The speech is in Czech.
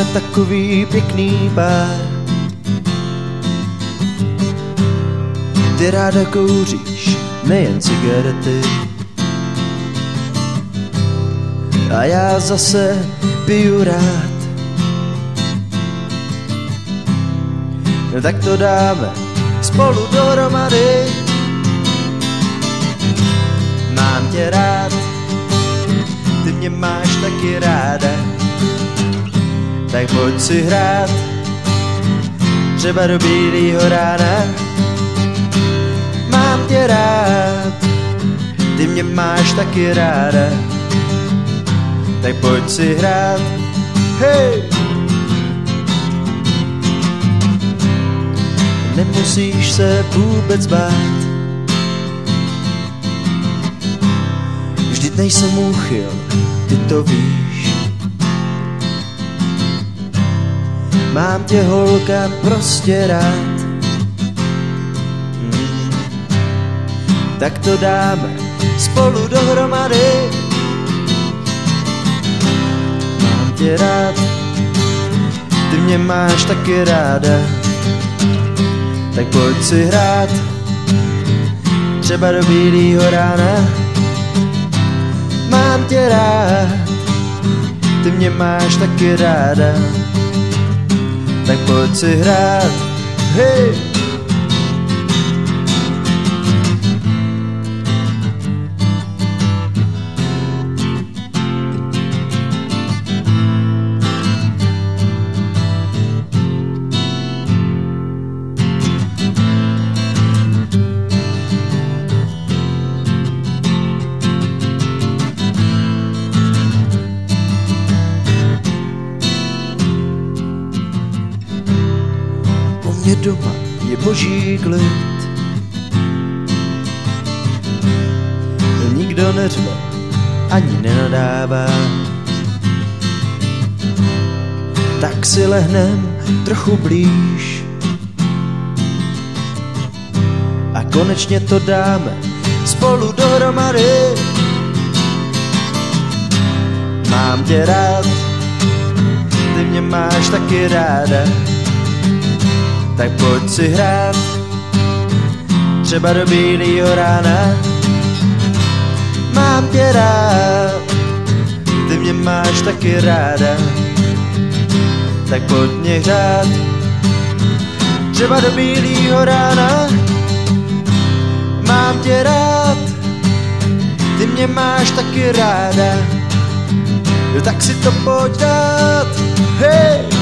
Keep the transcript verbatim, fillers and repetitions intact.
jsme takový pěkný pár. Ty ráda kouříš nejen cigarety a já zase piju rád. Tak to dáme spolu dohromady. Mám tě rád, ty mě máš taky ráda, tak pojď si hrát třeba do bílýho rána. Mám tě rád, ty mě máš taky ráda, tak pojď si hrát, hej! Nemusíš se vůbec bát, vždyť nejsem úchyl, ty to víš. Mám tě, holka, prostě rád. hmm. Tak to dáme spolu dohromady. Mám tě rád, ty mě máš taky ráda, tak pojď si hrát třeba do bílýho rána. Mám tě rád, ty mě máš taky ráda, tak pojď si hrát, hej! Mě doma je boží klid, nikdo neřve ani nenadává, tak si lehnem trochu blíž a konečně to dáme spolu dohromady. Mám tě rád, ty mě máš taky ráda, tak pojď si hrát třeba do bílýho rána. Mám tě rád, ty mě máš taky ráda, tak pojď mě hrát třeba do bílýho rána. Mám tě rád, ty mě máš taky ráda, tak si to pojď dát, hej!